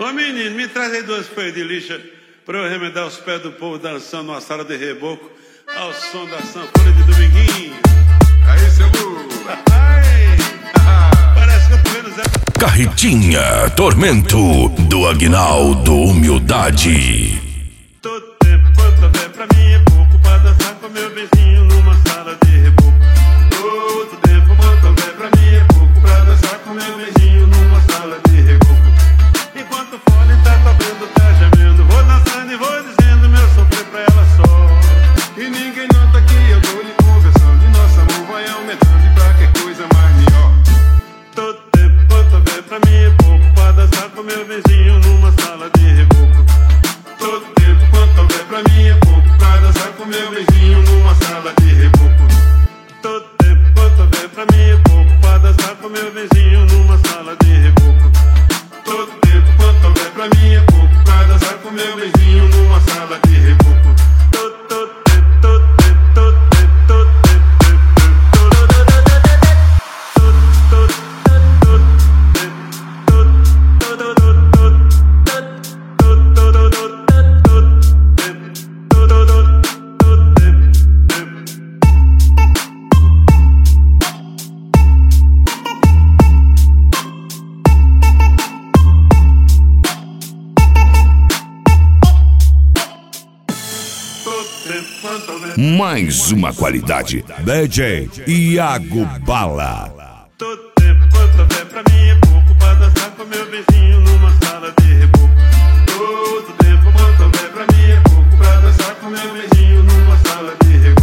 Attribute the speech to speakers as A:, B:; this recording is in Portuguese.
A: Ô menino, me traz aí 2 folhas de lixa pra eu remendar os pés do povo dançando numa sala de reboco ao som da sanfona de Dominguinho.
B: Aí, seu Lu.
A: Parece que eu tô vendo Zé.
C: Carretinha Tormento do Aguinaldo Humildade.
A: Todo tempo quanto houver pra mim é pouco pra dançar com meu vizinho numa sala de reboco. Todo tempo quanto houver pra mim é pouco pra dançar com meu vizinho numa sala de reboco. Enquanto o fone tá tocando, tá gemendo, vou dançando e vou dizendo meu sofrer pra ela só.
B: E ninguém nota que eu tô lhe conversando. E nosso amor vai aumentando e pra que coisa mais melhor.
A: Todo tempo quanto houver pra mim é pouco pra dançar com meu vizinho numa sala de reboco.
B: Todo tempo quanto houver pra mim é pouco pra dançar com meu vizinho numa sala de reboco.
A: Todo tempo quanto houver pra mim é pouco pra dançar com meu vizinho numa sala de reboco.
B: Todo tempo quanto houver pra mim é pouco pra dançar com meu vizinho numa sala de reboco.
A: Todo tempo, todo tempo, todo tempo, todo tempo,
C: Mais uma qualidade. DJ Iago Bala.
A: todo tempo quanto houver pra mim é pouco pra dançar com meu vizinho numa sala de reboco.
B: Todo tempo quanto houver pra mim é pouco pra dançar com meu vizinho numa sala de reboco.